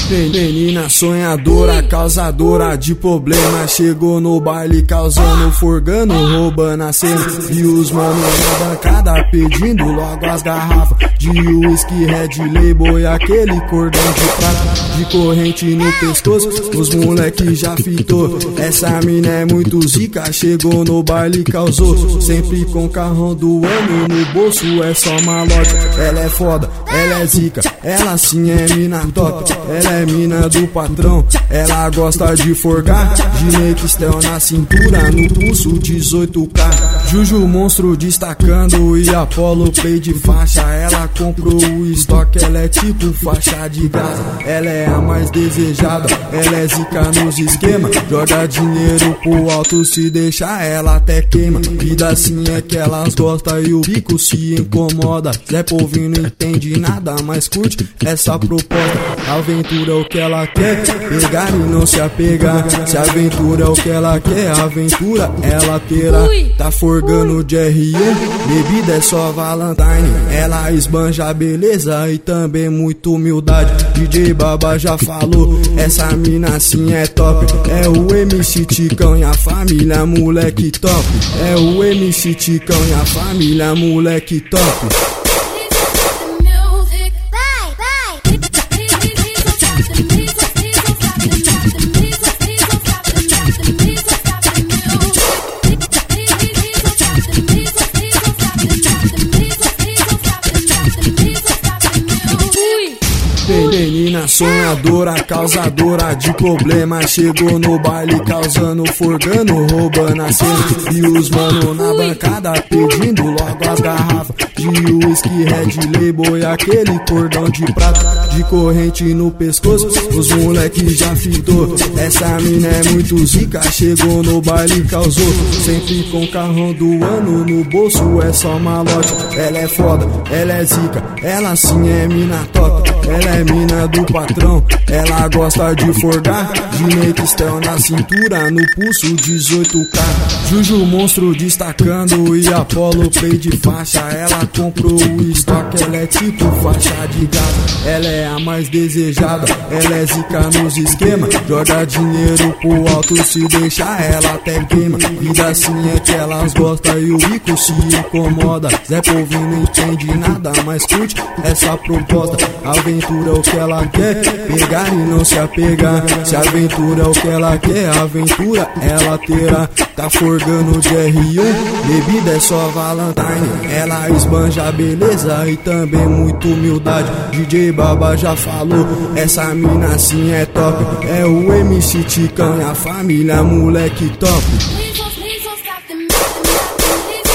Menina sonhadora, causadora de problema, chegou no baile causando forgando, roubando a cena. E os manos na bancada pedindo logo as garrafas de whisky, Red Label e aquele cordão de prata, de corrente no pescoço, os moleque já fitou. Essa mina é muito zica, chegou no baile causou, sempre com carrão do ano no bolso, é só malote. Ela é foda, ela é zica, ela sim é mina top, ela é mina do patrão, ela gosta de forgar, de Nextel na cintura, no pulso 18K. Juju monstro destacando e Apollo Play de faixa, ela comprou o estoque, ela é tipo faixa de gás, ela é a mais desejada, ela é zica nos esquemas, joga dinheiro pro alto, se deixar ela até queima. Vida assim é que elas gostam e o bico se incomoda. Zé Povinho não entende nada, mas curte essa proposta. Aventura é o que ela quer, pegar e não se apegar. Se aventura é o que ela quer, aventura ela terá. Tá forgando de R1, bebida é só Valentine. Ela esbanja beleza e também muita humildade. DJ Baba já falou, essa mina assim é top. É o MC Ticão e a família moleque top. É o MC Ticão e a família moleque top. Menina sonhadora, causadora de problema, chegou no baile causando forgando, roubando a cena. E os mano na bancada pedindo logo as garrafas de whisky, Red Label e aquele cordão de prata, de corrente no pescoço, os moleque já fitou. Essa mina é muito zica, chegou no baile causou, sempre com carrão do ano no bolso, é só malote. Ela é foda, ela é zica, ela sim é mina top, ela é mina do patrão, ela gosta de forgar, de Nextel na cintura, no pulso 18K. Juju monstro destacando e Apollo Play de faixa, ela comprou o estoque, ela é tipo faixa de gás, ela é a mais desejada, ela é zica nos esquemas, joga dinheiro pro alto, se deixar ela até queima. Vida assim é que elas gostam e o bico se incomoda. Zé Povinho não entende nada, mas curte essa proposta. Aventura é o que ela quer, pegar e não se apegar. Se aventura é o que ela quer, aventura ela terá. Tá forgando de R1, bebida é só Valentine. Ela esbanja beleza e também muita humildade. DJ Baba já falou, essa mina assim é top. É o MC Ticão e a família moleque top.